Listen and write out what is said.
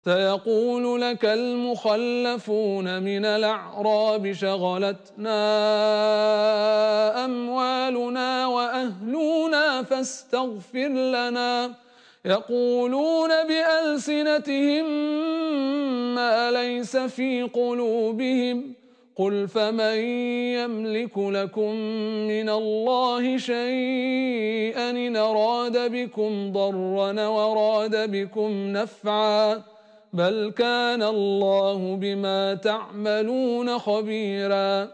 سيقول لك المخلفون من الأعراب شغلتنا أموالنا وأهلنا فاستغفر لنا يقولون بألسنتهم ما ليس في قلوبهم قل فمن يملك لكم من الله شيئا إن أراد بكم ضرا وراد بكم نفعا بل كان الله بما تعملون خبيرا